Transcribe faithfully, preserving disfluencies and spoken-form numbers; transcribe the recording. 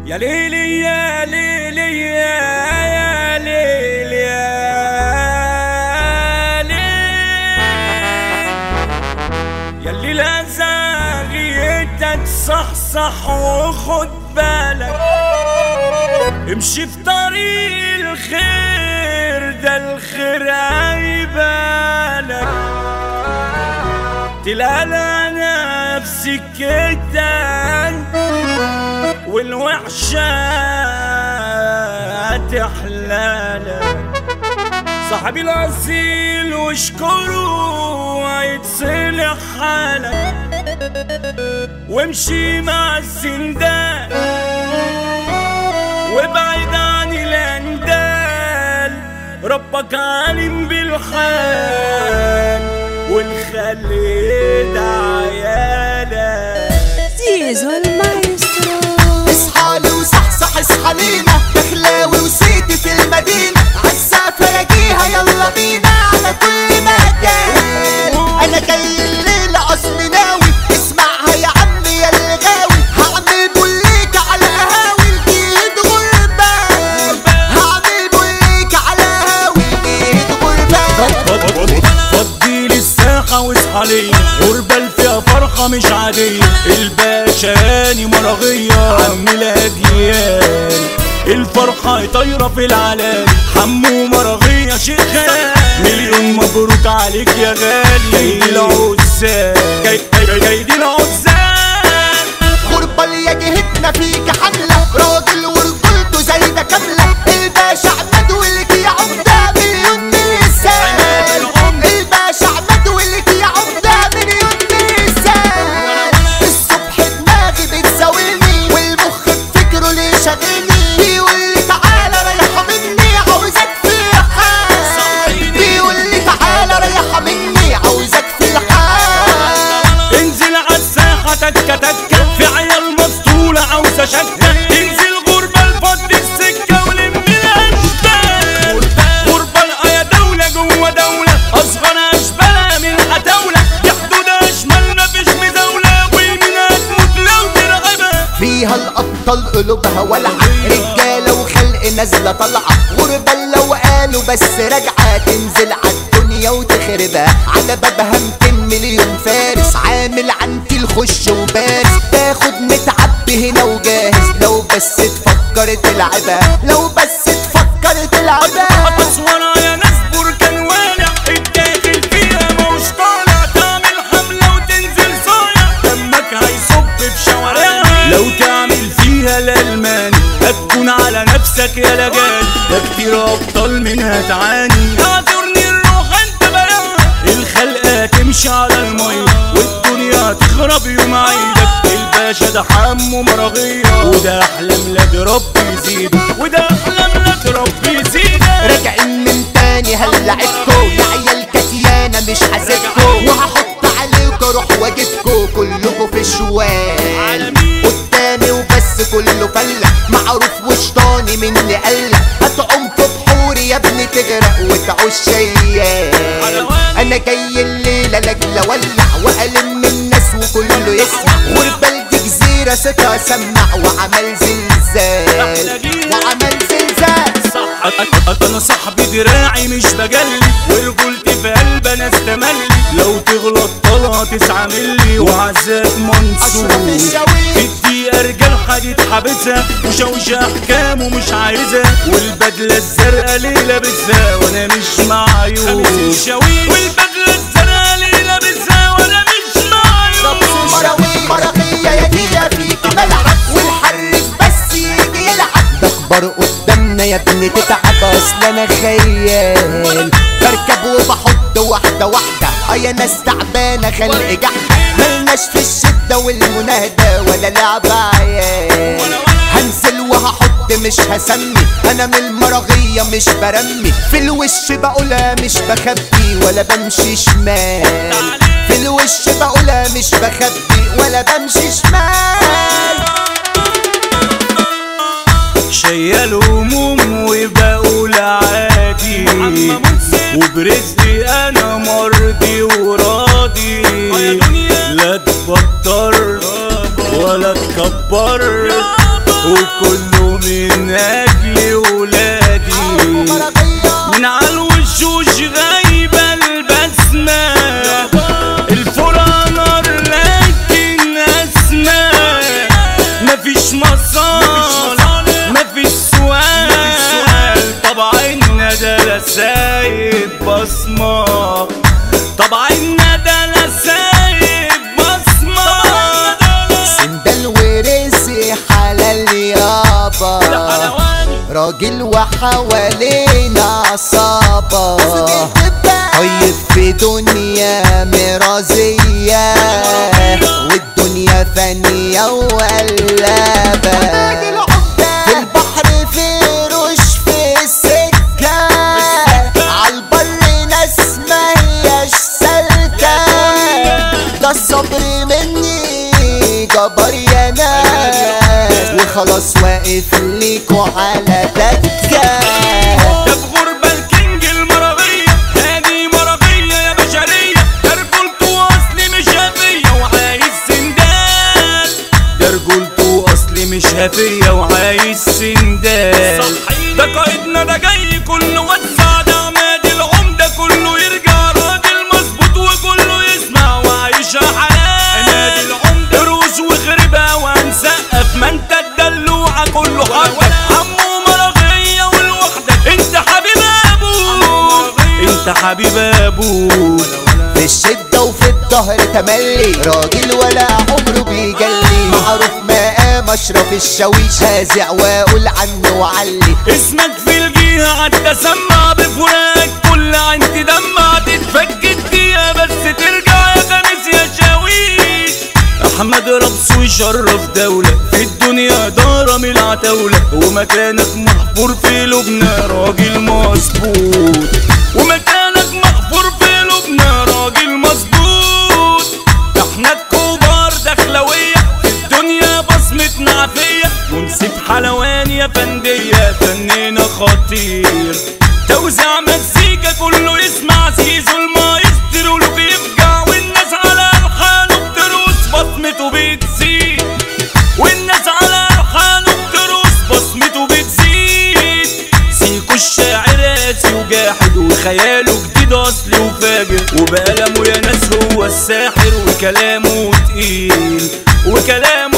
يا ليلي يا ليلي يا ليلي يا ليلي ياللي لا زاغيتك صحصح وخد بالك، امشي في طريق الخير ده الخير هيبالك، تلاقي نفسك كده والوحشة هتحلالك. صاحبي الأصيل واشكره هيتصلح حالك، وامشي مع السندال وابعد عن الاندال، ربك عالم بالحال والخل ده عيالك. زيزو المايسترو اصحالي وصحصح اصحى لينا، بخلاوي وسيدي في المدينة، عالسافة يجيها يلا بينا على كل مكان. انا جاي الليلة اصلي ناوي، اسمعها يا عم يا الغاوي، هعمل بوليك على قهاوي الجيد غربان، هعمل بوليك على قهاوي الجيد غربان. فضيلي الساحة واصحى ليا، غربة فيها فرحة مش عادية، الباشا هاني مرغية عم الأجيال، الفرحة طايرة في العلالي، حمو مرغية شيخ خيال، مليون مبروك عليك يا غالي. جاي دي العزال جاي جاي دي العزال، غربة اللي جهتنا فيك حملة، راجل ورجولته زي ده كاملة، الباشا عماد ولك يا عمدة مليون مثال، الباشا عماد ولك يا عمدة مليون مثال. الصبح دماغي بتساويني والمخ بفكره ليه شاغلني، بيقول لي تعالى ريحة مني عاوزك في الحال، بيقول لي تعالى ريحة مني عاوزك في الحال. انزل عالساحة تكة تكة، في عيال مسطولة عاوزة شكة، انزل غربة لفض السكة ولم الأشبال، غربة الآية دولة جوا دولة، أصغر أشبالها من العتاولة، دي حدودها شمال مفيش مزاولة، ويمينها تموت لو ترعبها. فيها الأبطال قلوبها ولعة، رجالة وخلق نازلة طالعة، غربة لو قالوا بس راجعة، تنزل عالدنيا وتخربها، على بابها ميتين مليون فارس، عامل عنتي الخش وبارس، تاخد متعبي هنا وجاهز، لو بس تفكر تلعبها، لو بس تفكر تلعبها. أسوارها يا ناس بركان والع، الداخل فيها موش طالع، تعمل حملة وتنزل صايع، دمك هيصب في شوارعها، لو تعمل فيها الألماني هتكون على نفسك يا لجان، ده كتير أبطال منها تعاني، اعذرني الروح انت بقى، الخلقة تمشي على المية والدنيا تخرب يوم عيدك، الباشا ده حمو مرغية، وده أحلى ميلاد ربي يزيد، وده أحلى ميلاد ربي يزيد. راجعين من تاني هلعبكو يا عيال كتيانة مش حاسبكو، وهحط عليكو روح واجيبكو كلكو في شوال، قدامي وبس كله فلة، معروف وشطاني مني قلة، هتعوم في بحوري يا ابني تغرق وتعوش شيال. انا جاي الليلة لاجل اولع والم الناس وكله يسمع، غربة دي جزيرة ستها سمع، وعمل زلزال وعمل زلزال. انا صاحبي دراعي مش بجلي، ورجولتي في قلب انا استملي، لو تغلط طلعة تسعة ملي، وعزات منصور في الدقيقة رجال حديد حابسها، وشوشة احكامه مش عايزها، والبدلة الزرقاء ليه لابسها وانا مش معيوب، والبدلة الزرقاء ليه لابسها وانا مش معيوب. مرغية يا جية فيك ملعب، والحرك بس يجي يلعب، ده اكبر قدامنا يا ابني تتعب، اصل انا خيال بركب وبحط واحدة واحدة، اه يا ناس تعبانة خلق جحدة، ملناش في الشدة والمناهدة ولا لعب عيال، هنزل وهحط مش هسمي، انا من المرغية مش برمي، في الوش بقولها مش بخبي ولا بمشي شمال، في الوش بقولها مش بخبي ولا بمشي شمال. شيال هموم وبقول عادي، وبرزقي انا مرضي وراضي، لا تفكر ولا تكبر وكله من اجل ولادي من عالوشوش غايبة البسمة الفرقة نار لكن اسمى مفيش مصالح مفيش سؤال طبع الندى لا سايب بصمة طبع الندى لا سايب بصمة سندال ورزق حلال يابا راجل وحوالينا عصابة طيب في دنيا مرازية والدنيا فانية وقلابة في البحر في روش في السكة عالبر ناس ما هياش سالكة ده الصبر مني جبر يا ناس وخلاص واقف ليكوا على دكة ده في غربة الكينج المرغية هادي مرغية يا بشرية ده رجولته اصلي مش هفية وعايز سندال ده رجولته اصلي مش هفية وعايز سندال ده قائدنا ده جاي كله وسع ده عماد العمدة كله يرجع راجل مظبوط وكله يسمع وعايشها حلال عماد العمدة روس وخربها وهنسقف ما انت الدلوعة كله حقك عمو مرغية والوحدة انت حبيب ابوك انت حبيب ابوك في الشدة وفي الظهر تملي راجل ولا عمره بيجلي معروف مقام اشرف الشاويش هازع واقول عنه وعلي اسمك في الجيهة عدى سمع بفراق كل عين تدمع تتفك الدقيقة بس ترجع يا خميس يا شاويش احمد ربص ويشرف دولة في الدنيا دارة من العتاولة ومكانك محفور في لبنى راجل مظبوط ومكانك محفور في لبنى راجل مظبوط احنا الكبار دخلوية في الدنيا بصمتنا عافية ونسيب حلوان يا فندية فننا خطير توزيع مزيكا كله يسمع زيزو المايسترو له بيفجع والناس على الحانه بتروس بصمته بتزيد والناس على الحانه بتروس بصمته بتزيد سيكو الشاعر قاسي وجاحد وخياله جديد اصلي وفاجر وبقلمه يا ناس هو الساحر وكلامه تقيل وكلامه